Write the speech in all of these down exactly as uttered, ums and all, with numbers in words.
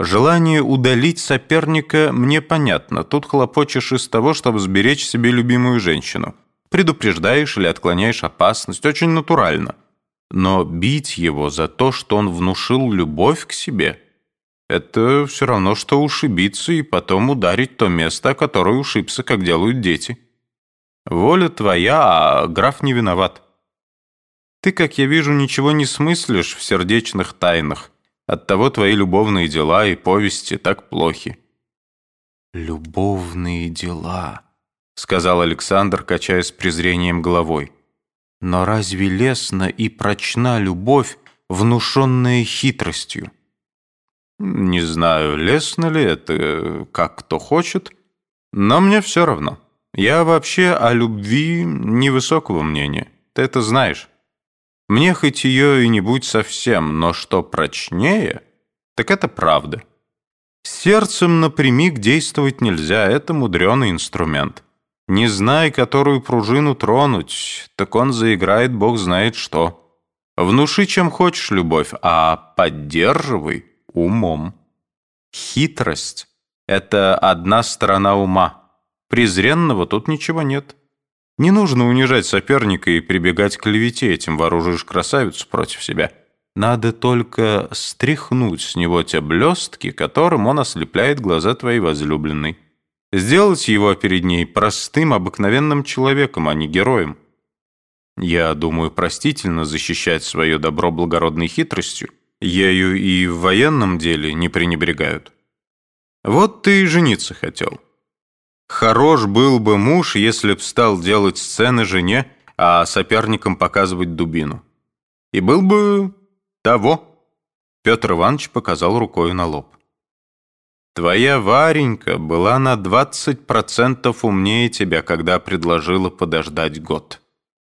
Желание удалить соперника мне понятно. Тут хлопочешь из того, чтобы сберечь себе любимую женщину. Предупреждаешь или отклоняешь опасность. Очень натурально. Но бить его за то, что он внушил любовь к себе, это все равно, что ушибиться и потом ударить то место, о которое ушибся, как делают дети. Воля твоя, а граф не виноват. Ты, как я вижу, ничего не смыслишь в сердечных тайнах. Оттого твои любовные дела и повести так плохи». «Любовные дела», — сказал Александр, качая с презрением головой. «Но разве лестна и прочна любовь, внушенная хитростью?» «Не знаю, лестно ли это, как кто хочет, но мне все равно. Я вообще о любви невысокого мнения, ты это знаешь. Мне хоть ее и не будь совсем, но что прочнее, так это правда. Сердцем напрямик действовать нельзя, это мудреный инструмент. Не знай, которую пружину тронуть, так он заиграет бог знает что. Внуши, чем хочешь, любовь, а поддерживай умом. Хитрость — это одна сторона ума. Презренного тут ничего нет. Не нужно унижать соперника и прибегать к клевете, этим вооружишь красавицу против себя. Надо только стряхнуть с него те блестки, которым он ослепляет глаза твоей возлюбленной. Сделать его перед ней простым, обыкновенным человеком, а не героем. Я думаю, простительно защищать свое добро благородной хитростью. Ею и в военном деле не пренебрегают. Вот ты и жениться хотел. Хорош был бы муж, если б стал делать сцены жене, а соперникам показывать дубину. И был бы того. Петр Иванович показал рукой на лоб. Твоя Варенька была на двадцать процентов умнее тебя, когда предложила подождать год.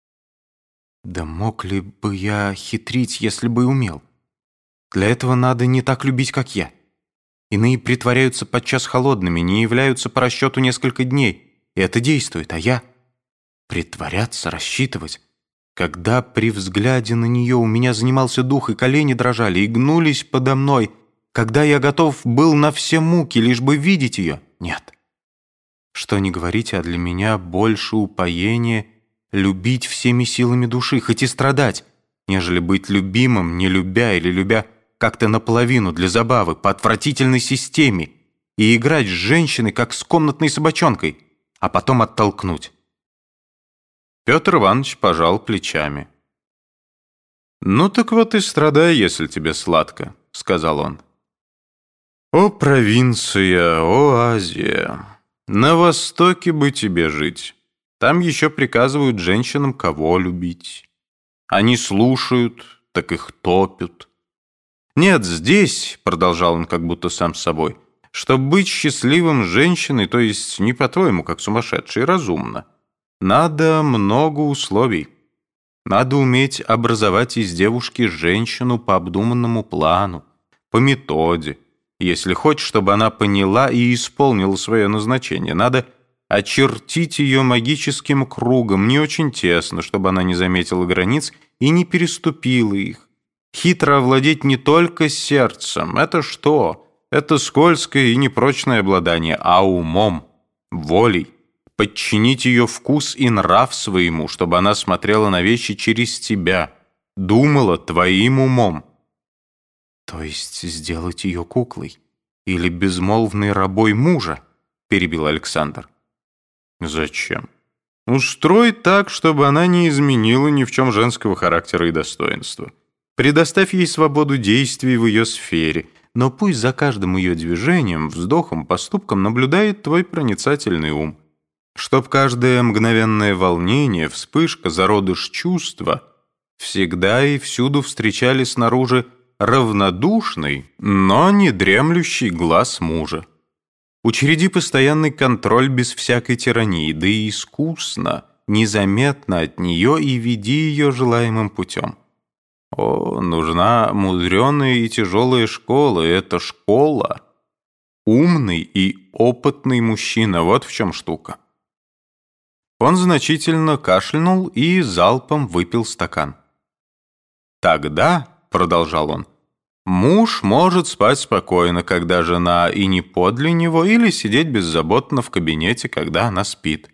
Да мог ли бы я хитрить, если бы умел? Для этого надо не так любить, как я. Иные притворяются подчас холодными, не являются по расчету несколько дней, и это действует, а я... Притворяться, рассчитывать. Когда при взгляде на нее у меня занимался дух, и колени дрожали, и гнулись подо мной, когда я готов был на все муки, лишь бы видеть ее, нет. Что ни говорите, а для меня больше упоения любить всеми силами души, хоть и страдать, нежели быть любимым, не любя или любя как-то наполовину для забавы, по отвратительной системе, и играть с женщиной, как с комнатной собачонкой, а потом оттолкнуть. Петр Иванович пожал плечами. «Ну так вот и страдай, если тебе сладко», — сказал он. «О, провинция, о, Азия, на Востоке бы тебе жить. Там еще приказывают женщинам, кого любить. Они слушают, так их топят. Нет, здесь, — продолжал он как будто сам с собой, — чтобы быть счастливым женщиной, то есть не по-твоему, как сумасшедший, разумно, надо много условий. Надо уметь образовать из девушки женщину по обдуманному плану, по методе. Если хочешь, чтобы она поняла и исполнила свое назначение, надо очертить ее магическим кругом, не очень тесно, чтобы она не заметила границ и не переступила их. Хитро овладеть не только сердцем. Это что? Это скользкое и непрочное обладание, а умом, волей. Подчинить ее вкус и нрав своему, чтобы она смотрела на вещи через тебя, думала твоим умом. То есть сделать ее куклой или безмолвной рабой мужа, перебил Александр. Зачем? Устрой так, чтобы она не изменила ни в чем женского характера и достоинства. Предоставь ей свободу действий в ее сфере, но пусть за каждым ее движением, вздохом, поступком наблюдает твой проницательный ум. Чтоб каждое мгновенное волнение, вспышка, зародыш чувства всегда и всюду встречали снаружи равнодушный, но не дремлющий глаз мужа. Учреди постоянный контроль без всякой тирании, да и искусно, незаметно от нее и веди ее желаемым путем. О, нужна мудреная и тяжелая школа, и эта школа — умный и опытный мужчина, вот в чем штука. Он значительно кашлянул и залпом выпил стакан. «Тогда, — продолжал он, Муж может спать спокойно, когда жена и не подле него, или сидеть беззаботно в кабинете, когда она спит.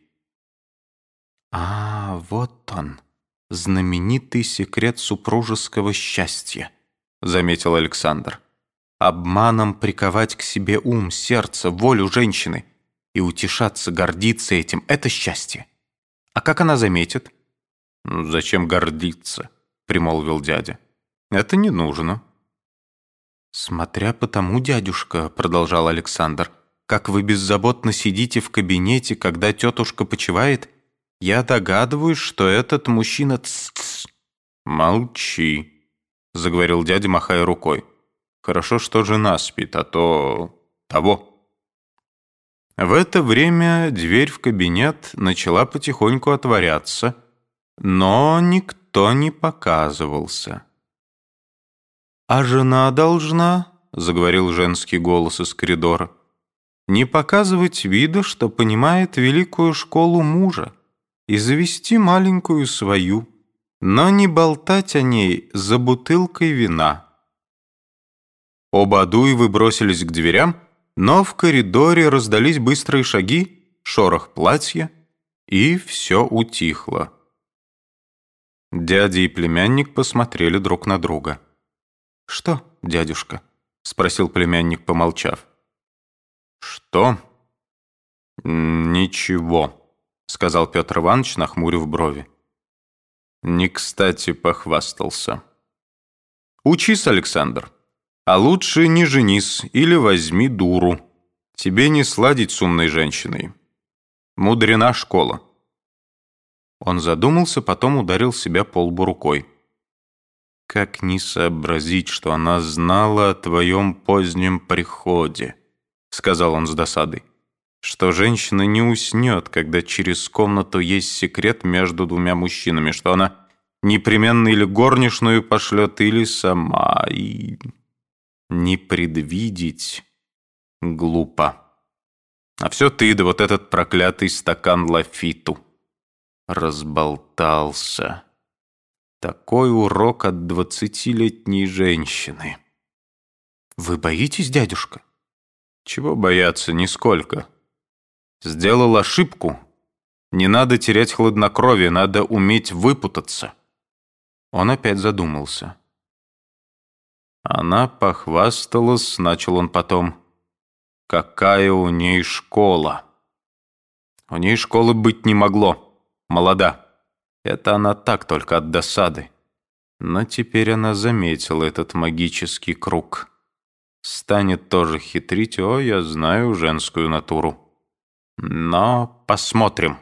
А, вот он, знаменитый секрет супружеского счастья, заметил Александр. Обманом приковать к себе ум, сердце, волю женщины и утешаться, гордиться этим — это счастье. А как она заметит? «Ну, зачем гордиться?» — примолвил дядя. «Это не нужно». «Смотря по тому, дядюшка, — продолжал Александр, — как вы беззаботно сидите в кабинете, когда тетушка почивает, я догадываюсь, что этот мужчина...» «Тс-тс!» «Молчи!» — заговорил дядя, махая рукой. «Хорошо, что жена спит, а то... того». В это время дверь в кабинет начала потихоньку отворяться, но никто не показывался. «А жена должна, — заговорил женский голос из коридора, — не показывать вида, что понимает великую школу мужа, и завести маленькую свою, но не болтать о ней за бутылкой вина». Оба Адуевы бросились к дверям, но в коридоре раздались быстрые шаги, шорох платья, и все утихло. Дядя и племянник посмотрели друг на друга. «Что, дядюшка?» — спросил племянник, помолчав. «Что?» «Ничего», — сказал Петр Иванович, нахмурив брови. «Не кстати похвастался». «Учись, Александр. А лучше не женись или возьми дуру. Тебе не сладить с умной женщиной. Мудрена школа». Он задумался, потом ударил себя по лбу рукой. «Как не сообразить, что она знала о твоем позднем приходе?» — сказал он с досадой. «Что женщина не уснет, когда через комнату есть секрет между двумя мужчинами, что она непременно или горничную пошлет, или сама, и не предвидеть глупо. А все ты, да вот этот проклятый стакан лафиту. Разболтался. Такой урок от двадцатилетней женщины». «Вы боитесь, дядюшка?» «Чего бояться, нисколько. Сделал ошибку. Не надо терять хладнокровие, надо уметь выпутаться». Он опять задумался. «Она похвасталась, — начал он потом, — какая у ней школа. У ней школы быть не могло, молода. Это она так только от досады. Но теперь она заметила этот магический круг. Станет тоже хитрить, о, я знаю женскую натуру. Но посмотрим».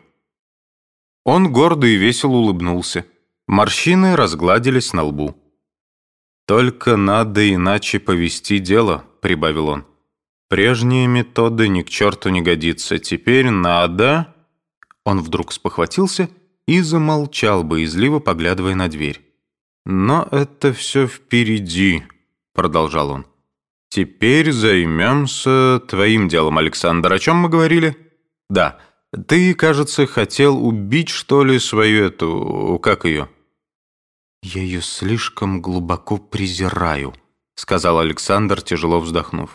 Он гордо и весело улыбнулся. Морщины разгладились на лбу. «Только надо иначе повести дело», — прибавил он. «Прежние методы ни к черту не годится. Теперь надо...» Он вдруг спохватился и замолчал, боязливо поглядывая на дверь. «Но это все впереди», — продолжал он. «Теперь займемся твоим делом, Александр. О чем мы говорили?» «Да, ты, кажется, хотел убить, что ли, свою эту... как ее?» «Я ее слишком глубоко презираю», — сказал Александр, тяжело вздохнув.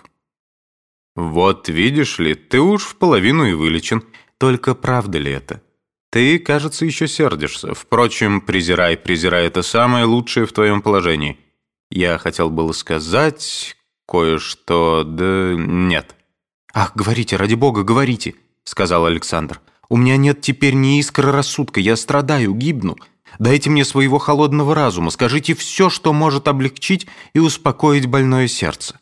«Вот видишь ли, ты уж в половину и вылечен. Только правда ли это? Ты, кажется, еще сердишься. Впрочем, презирай, презирай, это самое лучшее в твоем положении. Я хотел было сказать кое-что, да нет». «Ах, говорите, ради бога, говорите», — сказал Александр. «У меня нет теперь ни искры рассудка, я страдаю, гибну. Дайте мне своего холодного разума, скажите все, что может облегчить и успокоить больное сердце».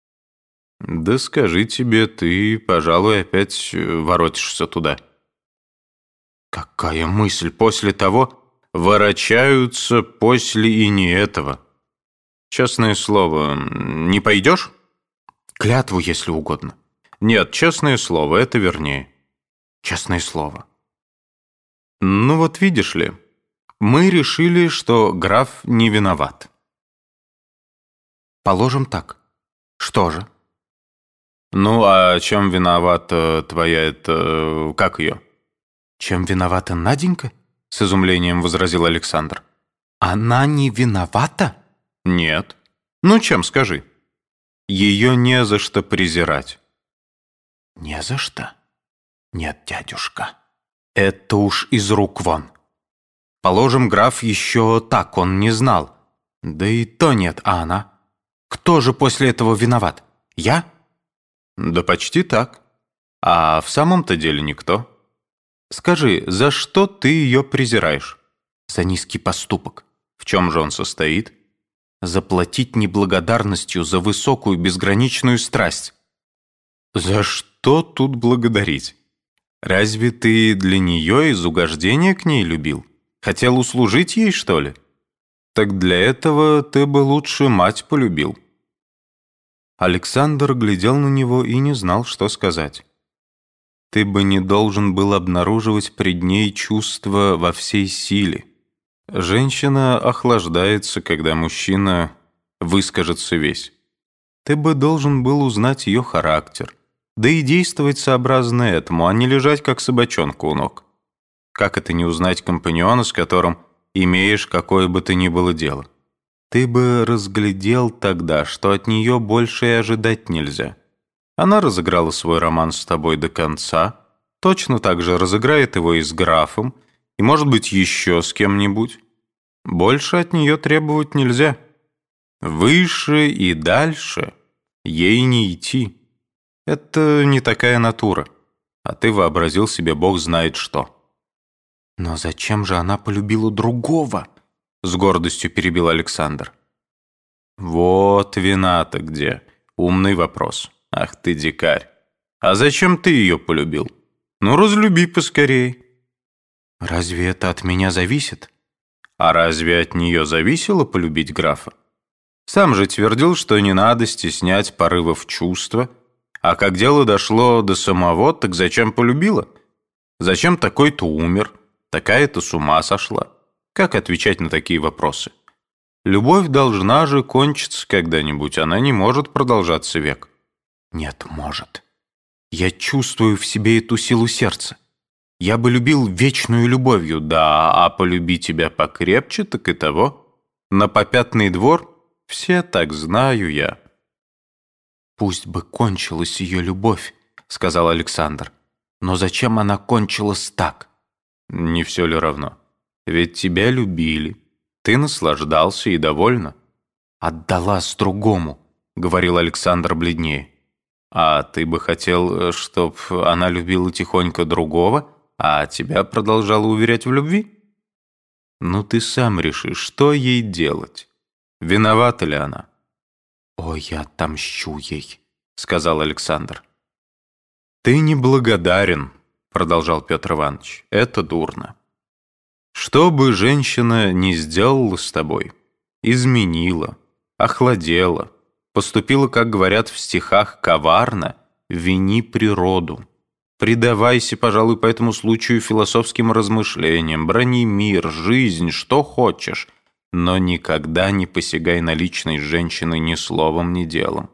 «Да скажи тебе, ты, пожалуй, опять воротишься туда». «Какая мысль после того? Ворочаются после и не этого. Честное слово, не пойдешь?» «Клятву, если угодно». «Нет, честное слово, это вернее». «Честное слово». «Ну вот видишь ли, мы решили, что граф не виноват». «Положим так. Что же?» «Ну, а чем виновата твоя это... как ее?» «Чем виновата Наденька?» — с изумлением возразил Александр. «Она не виновата?» «Нет». Ну, чем, скажи? Ее не за что презирать. Не за что? Нет, дядюшка. Это уж из рук вон. Положим, граф еще так он не знал. Да и то нет, а она? Кто же после этого виноват? Я? Да почти так. А в самом-то деле никто. Скажи, за что ты ее презираешь? За низкий поступок. В чем же он состоит? Заплатить неблагодарностью за высокую безграничную страсть. За что тут благодарить? Разве ты для нее из угождения к ней любил? Хотел услужить ей, что ли? Так для этого ты бы лучше мать полюбил. Александр глядел на него и не знал, что сказать. Ты бы не должен был обнаруживать пред ней чувства во всей силе. Женщина охлаждается, когда мужчина выскажется весь. Ты бы должен был узнать ее характер, да и действовать сообразно этому, а не лежать, как собачонка у ног. Как это не узнать компаньона, с которым имеешь какое бы то ни было дело? Ты бы разглядел тогда, что от нее больше и ожидать нельзя. Она разыграла свой роман с тобой до конца, точно так же разыграет его и с графом, и, может быть, еще с кем-нибудь. Больше от нее требовать нельзя. Выше и дальше ей не идти. Это не такая натура. А ты вообразил себе бог знает что. Но зачем же она полюбила другого? С гордостью перебил Александр. Вот вина-то где. Умный вопрос. Ах ты, дикарь. А зачем ты ее полюбил? Ну, разлюби поскорей. Разве это от меня зависит? А разве от нее зависело полюбить графа? Сам же твердил, что не надо стеснять порывов чувства, а как дело дошло до самого, так зачем полюбила? Зачем такой-то умер, такая-то с ума сошла? Как отвечать на такие вопросы? Любовь должна же кончиться когда-нибудь, она не может продолжаться век. Нет, может. Я чувствую в себе эту силу сердца. Я бы любил вечную любовью, да, а полюби тебя покрепче, так и того. На попятный двор все так знаю я. Пусть бы кончилась ее любовь, сказал Александр. Но зачем она кончилась так? Не все ли равно? Ведь тебя любили, ты наслаждался и довольна. Отдалась другому, говорил Александр бледнее. А ты бы хотел, чтоб она любила тихонько другого, а тебя продолжала уверять в любви? Ну ты сам реши, что ей делать. Виновата ли она? Ой, я отомщу ей, сказал Александр. Ты неблагодарен, продолжал Петр Иванович. Это дурно. Что бы женщина ни сделала с тобой, изменила, охладела, поступила, как говорят в стихах, коварно, вини природу. Предавайся, пожалуй, по этому случаю философским размышлениям, брони мир, жизнь, что хочешь, но никогда не посягай на личность женщины ни словом, ни делом.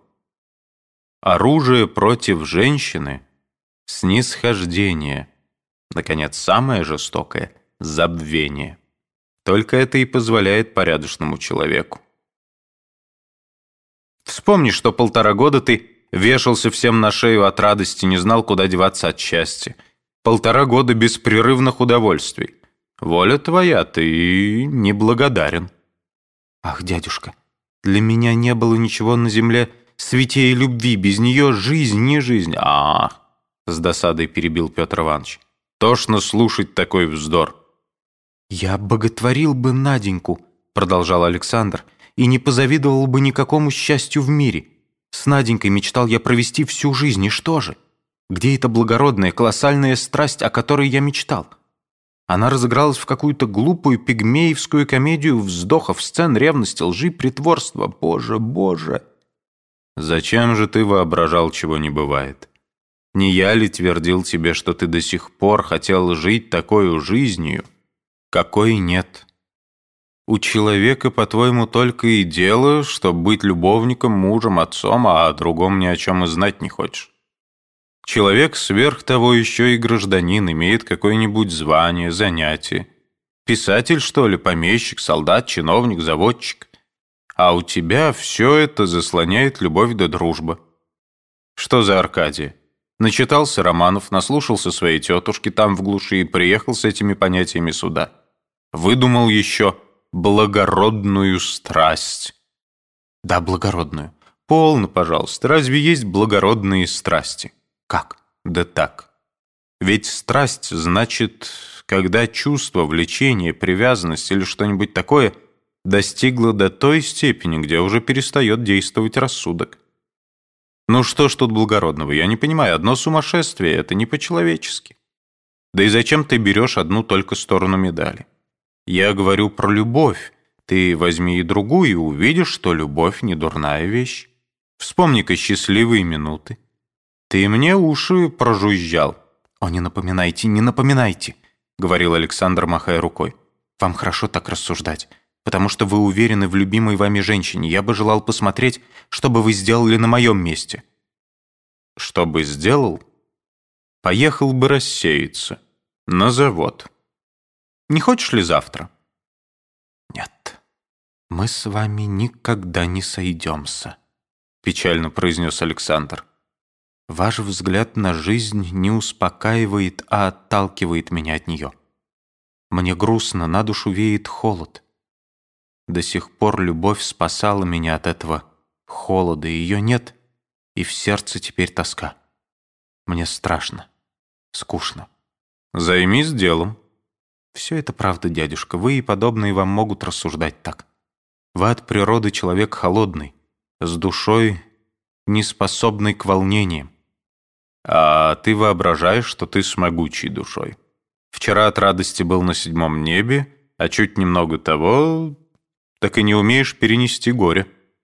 Оружие против женщины — снисхождение, наконец, самое жестокое — забвение. Только это и позволяет порядочному человеку. Вспомни, что полтора года ты вешался всем на шею от радости, не знал, куда деваться от счастья. Полтора года беспрерывных удовольствий. Воля твоя, ты неблагодарен. Ах, дядюшка, для меня не было ничего на земле святее любви, без нее жизнь не жизнь. Ах, с досадой перебил Петр Иванович. Тошно слушать такой вздор. Я боготворил бы Наденьку, продолжал Александр, и не позавидовал бы никакому счастью в мире. С Наденькой мечтал я провести всю жизнь, и что же? Где эта благородная, колоссальная страсть, о которой я мечтал? Она разыгралась в какую-то глупую пигмеевскую комедию вздохов, сцен, ревности, лжи, притворства. Боже, боже! Зачем же ты воображал, чего не бывает? Не я ли твердил тебе, что ты до сих пор хотел жить такой жизнью, какой нет? У человека, по-твоему, только и дело, чтобы быть любовником, мужем, отцом, а о другом ни о чем и знать не хочешь. Человек сверх того еще и гражданин, имеет какое-нибудь звание, занятие. Писатель, что ли, помещик, солдат, чиновник, заводчик. А у тебя все это заслоняет любовь да дружба. Что за Аркадия? Начитался романов, наслушался своей тетушки там в глуши и приехал с этими понятиями сюда. Выдумал еще благородную страсть. Да, благородную. Полно, пожалуйста. Разве есть благородные страсти? Как? Да так. Ведь страсть значит, когда чувство, влечение, привязанность или что-нибудь такое достигло до той степени, где уже перестает действовать рассудок. Ну что ж тут благородного? Я не понимаю. Одно сумасшествие — это не по-человечески. Да и зачем ты берешь одну только сторону медали? Я говорю про любовь. Ты возьми и другую, и увидишь, что любовь не дурная вещь. Вспомни-ка счастливые минуты. Ты мне уши прожужжал. «О, не напоминайте, не напоминайте», — говорил Александр, махая рукой. «Вам хорошо так рассуждать, потому что вы уверены в любимой вами женщине. Я бы желал посмотреть, что бы вы сделали на моем месте». «Что бы сделал? Поехал бы рассеяться. На завод. Не хочешь ли завтра?» «Нет, мы с вами никогда не сойдемся», — печально произнес Александр. «Ваш взгляд на жизнь не успокаивает, а отталкивает меня от нее. Мне грустно, на душу веет холод. До сих пор любовь спасала меня от этого холода, ее нет, и в сердце теперь тоска. Мне страшно, скучно». «Займись делом». «Все это правда, дядюшка, вы и подобные вам могут рассуждать так. Вы от природы человек холодный, с душой, не способный к волнениям. А ты воображаешь, что ты с могучей душой. Вчера от радости был на седьмом небе, а чуть немного того, так и не умеешь перенести горе».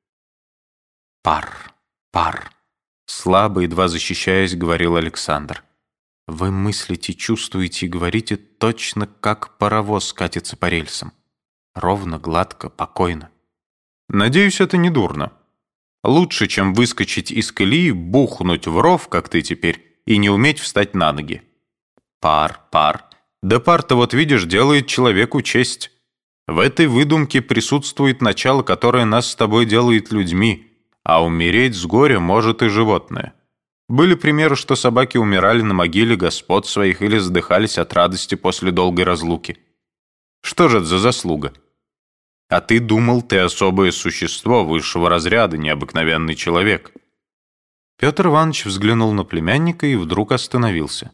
«Пар, пар», — слабо, едва защищаясь, говорил Александр. «Вы мыслите, чувствуете и говорите точно, как паровоз катится по рельсам. Ровно, гладко, покойно». «Надеюсь, это не дурно. Лучше, чем выскочить из колеи, бухнуть в ров, как ты теперь, и не уметь встать на ноги. Пар, пар. Да пар-то, вот видишь, делает человеку честь. В этой выдумке присутствует начало, которое нас с тобой делает людьми, а умереть с горя может и животное. Были примеры, что собаки умирали на могиле господ своих или задыхались от радости после долгой разлуки. Что же это за заслуга? А ты думал, ты особое существо высшего разряда, необыкновенный человек». Петр Иванович взглянул на племянника и вдруг остановился.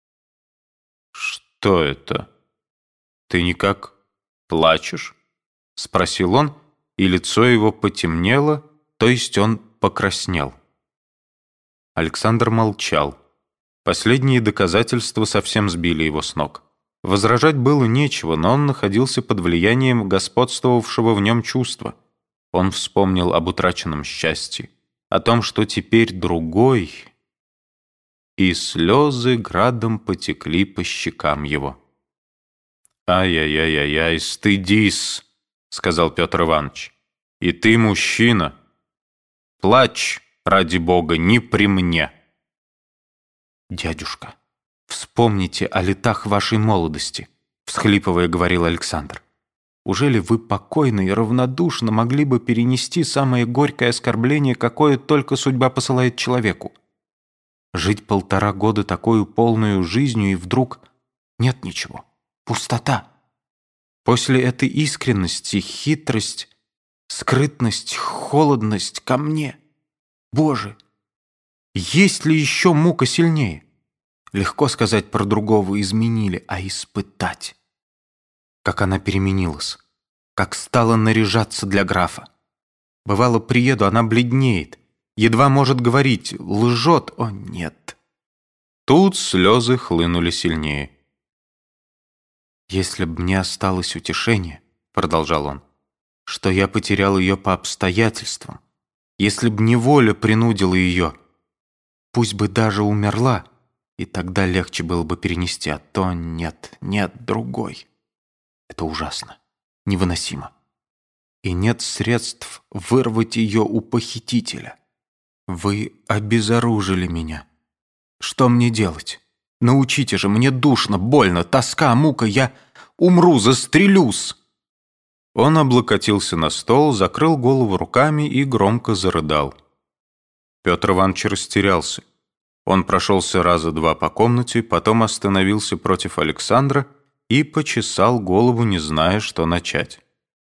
«Что это? Ты никак плачешь?» — спросил он, и лицо его потемнело, то есть он покраснел. Александр молчал. Последние доказательства совсем сбили его с ног. Возражать было нечего, но он находился под влиянием господствовавшего в нем чувства. Он вспомнил об утраченном счастье, о том, что теперь другой, и слезы градом потекли по щекам его. «Ай-яй-яй-яй, стыдись», — сказал Петр Иванович. «И ты мужчина. Плачь, ради бога, не при мне». «Дядюшка, вспомните о летах вашей молодости», — всхлипывая, говорил Александр. «Ужели вы покойно и равнодушно могли бы перенести самое горькое оскорбление, какое только судьба посылает человеку? Жить полтора года такую полную жизнью, и вдруг нет ничего, пустота. После этой искренности хитрость, скрытность, холодность ко мне. Боже, есть ли еще мука сильнее? Легко сказать про другого изменили, а испытать. Как она переменилась, как стала наряжаться для графа. Бывало, приеду, она бледнеет, едва может говорить, лжет, о нет». Тут слезы хлынули сильнее. «Если б мне осталось утешение, — продолжал он, — что я потерял ее по обстоятельствам, если б неволя принудила ее, пусть бы даже умерла, и тогда легче было бы перенести, а то нет, нет другой. Это ужасно, невыносимо. И нет средств вырвать ее у похитителя. Вы обезоружили меня. Что мне делать? Научите же, мне душно, больно, тоска, мука, я умру, застрелюсь». Он облокотился на стол, закрыл голову руками и громко зарыдал. Петр Иванович растерялся. Он прошелся раза два по комнате, потом остановился против Александра и почесал голову, не зная, что начать.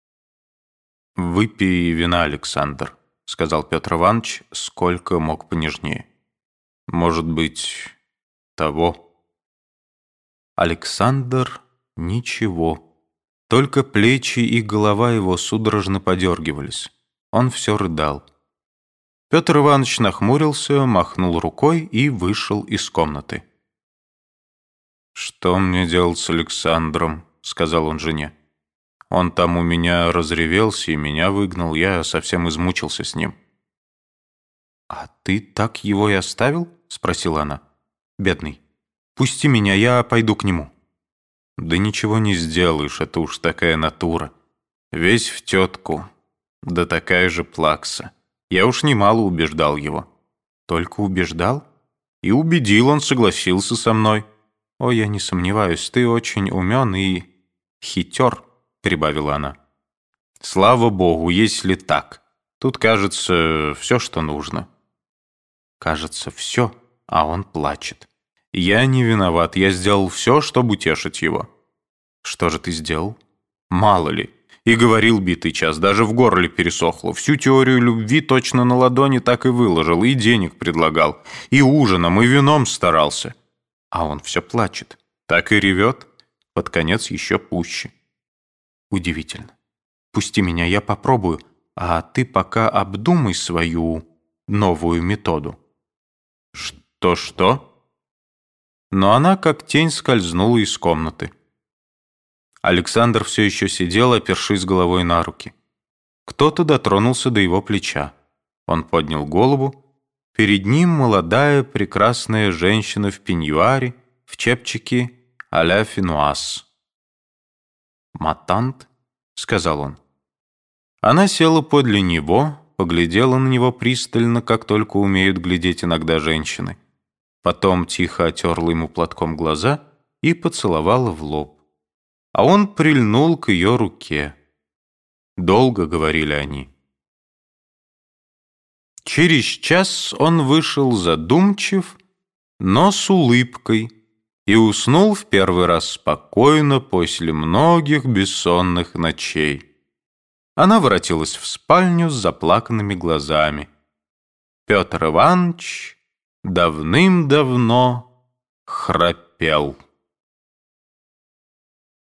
«Выпей вина, Александр», — сказал Петр Иванович, сколько мог понежнее. «Может быть, того». Александр ничего. Только плечи и голова его судорожно подергивались. Он все рыдал. Петр Иванович нахмурился, махнул рукой и вышел из комнаты. «Что мне делать с Александром?» — сказал он жене. «Он там у меня разревелся и меня выгнал. Я совсем измучился с ним». «А ты так его и оставил?» — спросила она. «Бедный. Пусти меня, я пойду к нему». «Да ничего не сделаешь, это уж такая натура. Весь в тетку. Да такая же плакса. Я уж немало убеждал его». «Только убеждал?» «И убедил, он согласился со мной». «О, я не сомневаюсь, ты очень умен и хитер», — прибавила она. «Слава богу, если так. Тут, кажется, все, что нужно». «Кажется, все, а он плачет». «Я не виноват, я сделал все, чтобы утешить его». «Что же ты сделал?» «Мало ли. И говорил битый час, даже в горле пересохло. Всю теорию любви точно на ладони так и выложил, и денег предлагал, и ужином, и вином старался. А он все плачет. Так и ревет. Под конец еще пуще». «Удивительно. Пусти меня, я попробую, а ты пока обдумай свою новую методу». «Что-что?» Но она как тень скользнула из комнаты. Александр все еще сидел, опершись головой на руки. Кто-то дотронулся до его плеча. Он поднял голову. Перед ним молодая прекрасная женщина в пеньюаре, в чепчике а-ля финуаз. «Матант?» — сказал он. Она села подле него, поглядела на него пристально, как только умеют глядеть иногда женщины. Потом тихо отерла ему платком глаза и поцеловала в лоб. А он прильнул к ее руке. Долго говорили они. Через час он вышел задумчив, но с улыбкой, и уснул в первый раз спокойно после многих бессонных ночей. Она воротилась в спальню с заплаканными глазами. Петр Иванович давным-давно храпел.